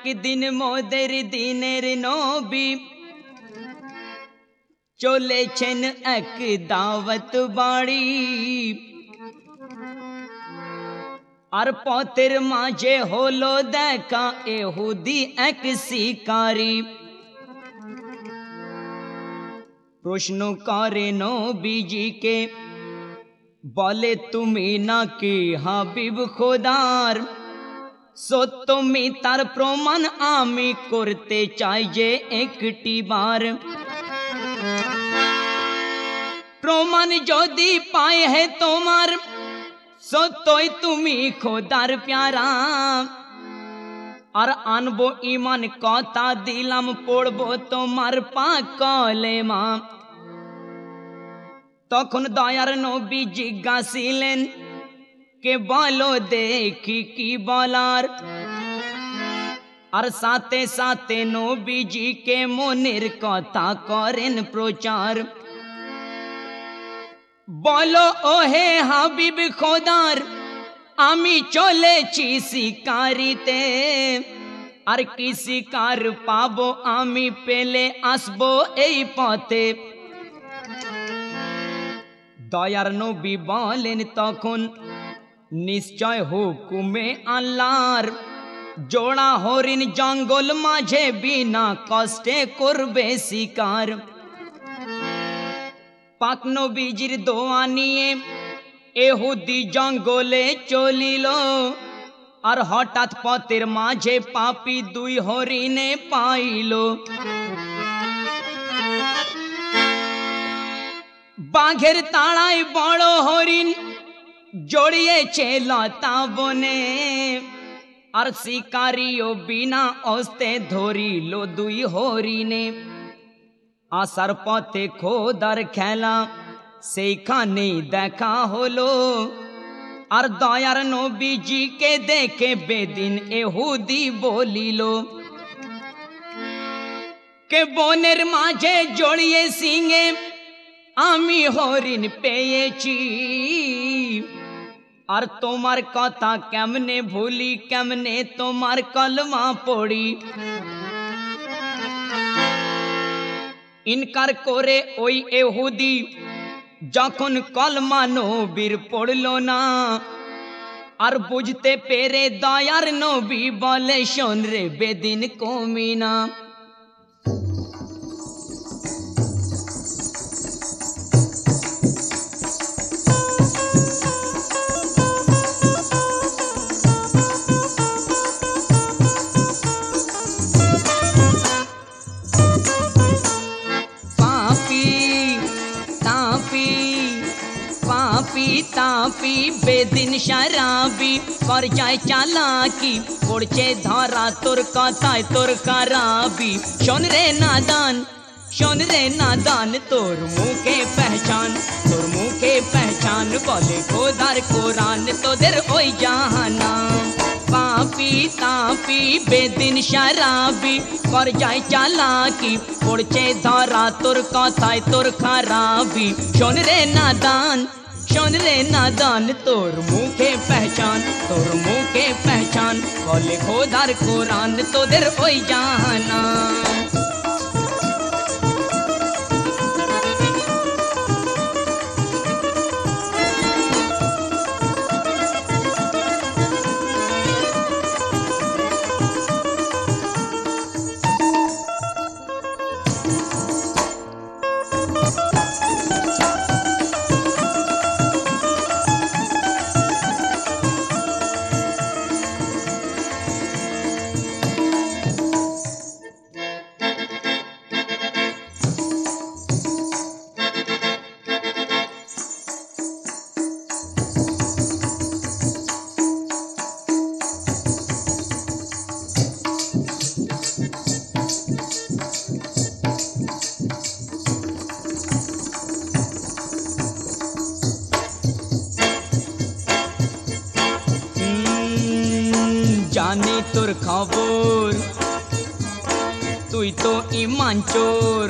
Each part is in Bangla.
একদিন মোদের দিনের নবী চলেছেন এক দাওয়াত বাড়ি, আর পথের মাঝে হলো দেখা ইহুদি এক শিকারী। প্রশ্ন করে নবীজিকে, বলে তুমি নাকি হাবিব খোদার? সত্য মিথ্যার প্রমাণ আমি করতে চাই যে একটি বার। প্রমাণ যদি পাই হে তোমার, সত্যই তুমি খোদার প্যারা। আর আনবো ইমান, কথা দিলাম পড়বো তোমার পাক কলেমা। তখন দয়ার নবী জিজ্ঞাসিলেন, কে বলো দেখি কি বলার। আর সাথে সাথে নবীজিকে মনের কথা করেন প্রচার। বলো ও হে হাবিব খোদার, আমি চলেছি শিকারিতে। আর কি শিকার পাবো আমি, পেলে আসবো এই পথে। দয়ার নবী বলেন তখন, নিশ্চয় হুকুমে আল্লাহর, জোড়া হরিণ জঙ্গল মাঝে বিনা কষ্টে করবে শিকার। পাক নবীজির দোয়া নিয়ে ইহুদি জঙ্গলে চলিল, আর হঠাৎ পথের মাঝে পাপী দুই হরিণে পাইল। বাঘের তাড়ায় বড় হরিণ জড়িয়েছে লতা বনে, আর শিকারিও বিনা অস্তে ধরিল দুই হরিণে। আসার পথে খোদার খেলা সেইখানে দেখা হলো, আর দয়ার নবীজিকে দেখে বেদিন ইহুদি বলিল, কে বনের মাঝে জড়িয়ে সিংহে আমি হরিণ পেয়েছি। আর তোমার কথা কেমনে ভুলি, কেমনে তোমার কলমা পড়ি। ইনকার করে ওই ইহুদি যখন কলমা নবীর পড়ল না, আর বুঝতে পেরে দয়ার নবী বলে, শোন রে বেদিন কমিনা। তাপি বেদিন শরাবি কর যায় চালাকি, পড়ছে ধরা তোর কথায় তোর খারাপি। শোন রে নাদান, শোন রে নাদান, তোর মুখে পেহচান, তোর মুখে পেহচান, বলে খোদার কোরআন তোদের ওই জাহানা। পাপি তাপি বেদিন শরাবি কর যায় চালাকি, পড়ছে ধরা তোর কথায় তোর খারাপি। শোন রে নাদান, শোন রে নাদান, তোর মুখে পেহচান, তোর মুখে পেহচান, বলে খোদার কোরআন তোদের ওই জাহানা। জানি তোর খবর, তুই তো ইমান চোর।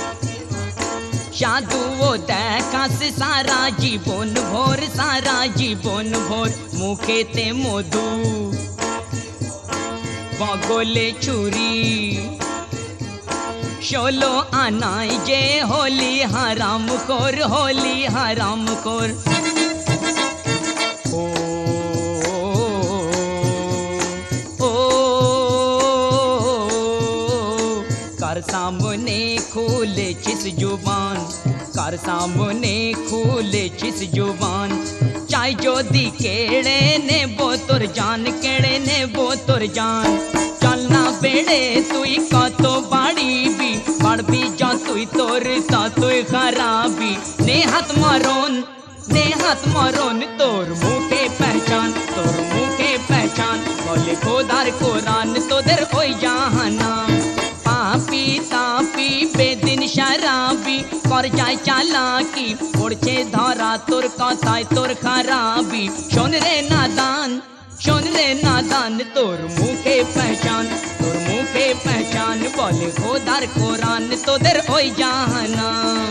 সাধুও দেখাস সারা জীবন ভোর, সারা জীবন ভোর, মুখেতে মধু বগলে ছুরি 16 আনায় যে হলি হারাম খোর হলি হারাম খোর ও ও কার সামনে খুলেছিস জুবান কার সামনে খুলেছিস জুবান চাই যদি কেড়ে নেব তোর জান কেড়ে নেব তোর জান চল না বেড়ে তুই কত বাড়িবি বাড়বি যতই তোর ততই খারাপি নে হাত মরণ তোর মুখে পেহচান বলে খোদার কোরআন তোদের ওই জাহান্নাম পাপি তাপি বেদিন শরাবি কর যায় চালাকি পড়ছে ধরা তোর কথায় তোর খারাপি শোন রে নাদান তোর মুখে পেহচান বলে খোদার কোরআন তোদের ওই জাহান্নাম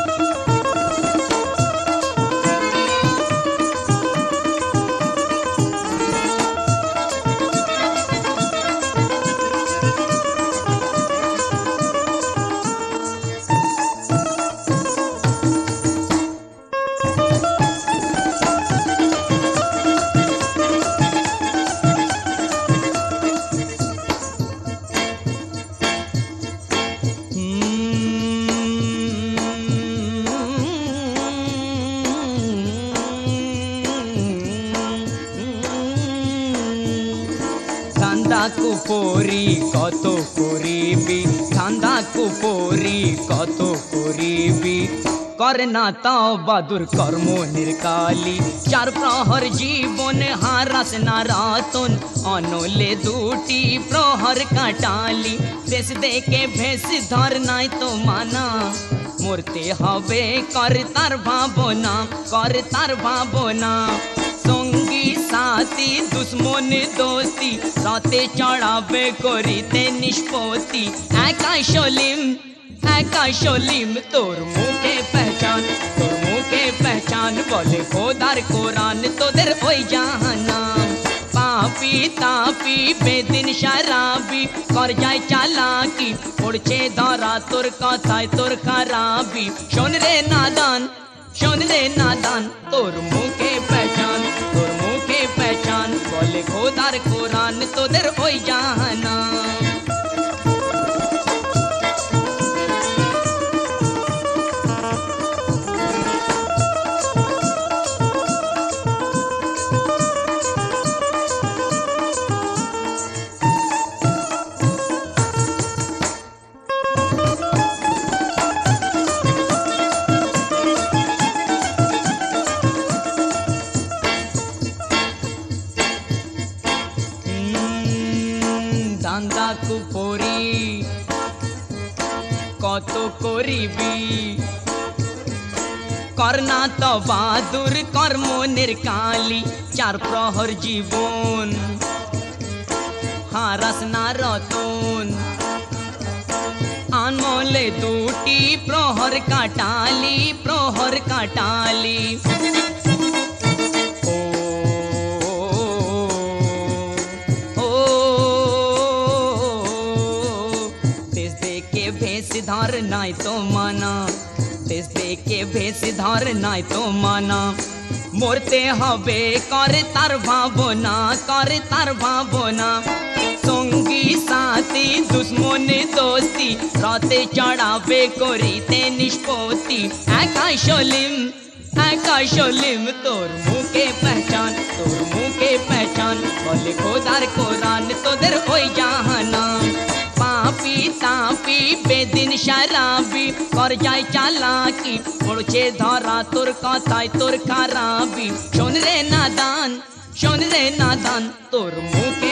কুপরি কত করিবি ধান্দা কুপরি কত করিবি করে না তাও বাদুর কর্ম নির্কালি চার প্রহর জীবন হারাস না রাতন অনলে দুটি প্রহর কাটালি দেশ দেখে ভেস ধর নাই তো মানা মরতে হবে কর তার ভাবনা সঙ্গী সাথী দুশ্মন দোস্তি রাতে চড়াবে করিতে নিষ্পত্তি একা সলিম তোর মুখে পেহচান বলে খোদার কোরআন তোদের ওই জাহান্নাম পাপি তাপি বেদিন শরাবি কর যায় চালাকি পড়ছে ধরা তোর কথায় তোর খারাপি শোন রে নাদান তোর মুখে পেহচান বলে খোদার কোরআন তোদের ওই জাহান্নাম ধান্দা কুপরি কত করিবি করনা তো বাদুর কর্ম নির্কালি চার প্রহর জীবন হারাস না রতন আনমলে দুটি প্রহর কাটালি ধর নাই তো মানা দেশ দেখে ভেস ধর নাই তো মানা মরতে হবে করে তার ভাবনা সঙ্গী সাথী দুশ্মন দোস্তি রাতে চড়াবে করিতে নিষ্পত্তি একা সলিম তোর মুখে পেহচান বলে খোদার কোরআন তোদের ওই জাহান্নাম পাপি তাপি বেদিন শরাবি কর যায় চালাকি পড়ছে ধরা তোর কথায় তোর খারাপি শোন রে নাদান তোর মুখে